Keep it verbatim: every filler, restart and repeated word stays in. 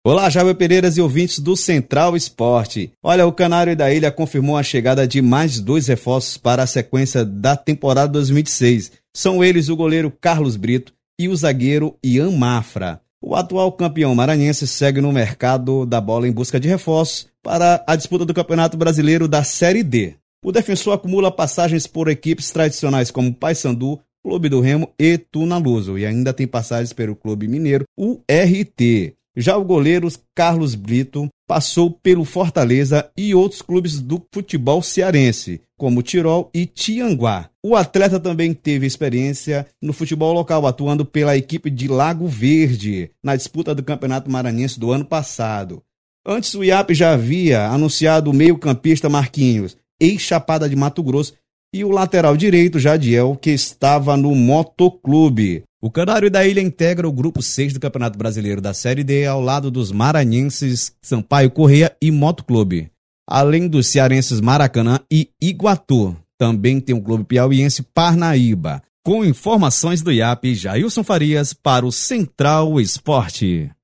Olá, Jair Pereiras e ouvintes do Central Esporte. Olha, o Canário da Ilha confirmou a chegada de mais dois reforços para a sequência da temporada dois mil e vinte e seis. São eles o goleiro Carlos Brito e o zagueiro Ian Mafra. O atual campeão maranhense segue no mercado da bola em busca de reforços para a disputa do Campeonato Brasileiro da Série D. O defensor acumula passagens por equipes tradicionais como Paysandu, Clube do Remo e Tunaluso, e ainda tem passagens pelo Clube Mineiro, o R T. Já o goleiro Carlos Brito passou pelo Fortaleza e outros clubes do futebol cearense, como Tirol e Tianguá. O atleta também teve experiência no futebol local, atuando pela equipe de Lago Verde, na disputa do Campeonato Maranhense do ano passado. Antes, o I A P já havia anunciado o meio-campista Marquinhos, ex-Chapada de Mato Grosso, e o lateral direito Jadiel, que estava no Motoclube. O Canário da Ilha integra o grupo seis do Campeonato Brasileiro da Série D ao lado dos maranhenses Sampaio Corrêa e Motoclube. Além dos cearenses Maracanã e Iguatu, também tem o clube piauiense Parnaíba. Com informações do I A P, Jailson Farias para o Central Esporte.